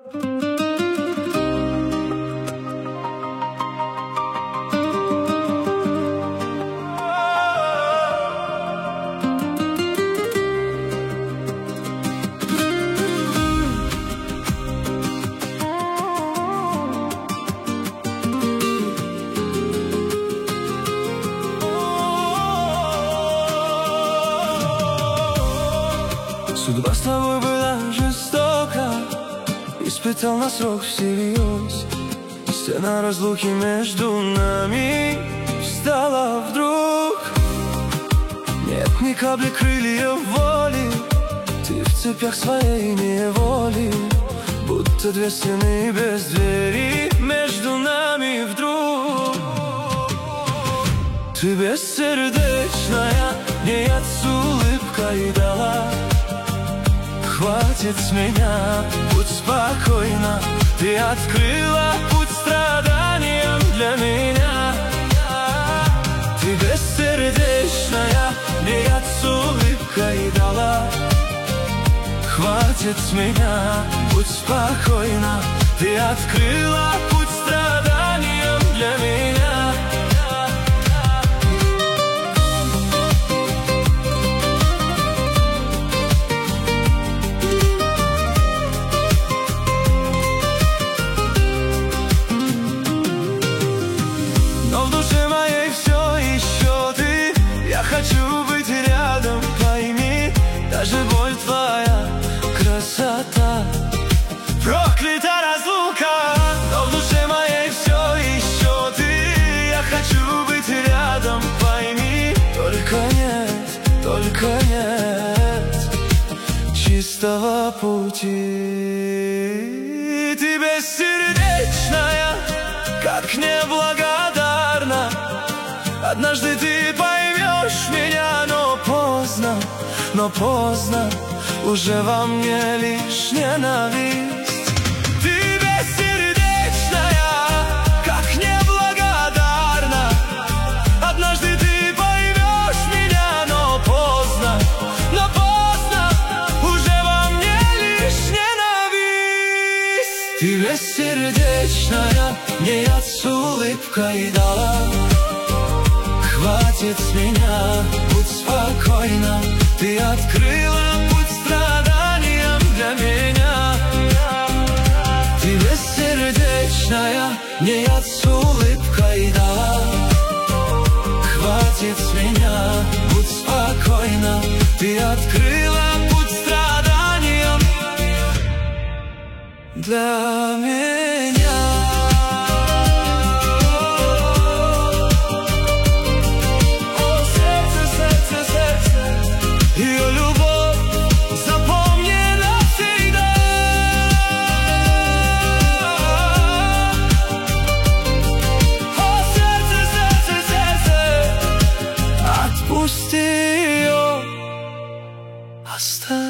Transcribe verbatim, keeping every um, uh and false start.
Судьба с тобой была жестока, испытал на срок всерьез. Стена разлуки между нами встала вдруг. Нет ни капли крыльев воли, ты в цепях своей неволи, будто две стены без двери между нами вдруг. Ты бессердечная, мне яд с улыбкой дала. Хватит с меня, будь спокойна, ты открыла путь страданиям для меня. Ты бессердечная, мне яд с улыбкой дала. Хватит с меня, будь спокойна, ты открыла путь страданиям для меня. Хочу быть рядом, пойми, даже боль твоя красота. Проклята разлука, но в душе моей все еще ты. Я хочу быть рядом, пойми, только нет, только нет чистого пути. Ты бессердечная, как неблагодарна. Однажды ты поймешь меня, но поздно, но поздно, уже во мне лишь ненависть. Ты бессердечная, как неблагодарна. Однажды ты поймешь меня, но поздно, но поздно, уже во мне лишь ненависть. Ты бессердечная, мне яд с улыбкой дала. Хватит с меня, будь спокойна, ты открыла путь страданиям для меня. Ты бессердечная, мне яд с улыбкой дала. Хватит с меня, будь спокойна, ты открыла путь страданиям для меня. Ее любовь запомни навсегда. О, сердце, сердце, сердце, отпусти ее, оставь.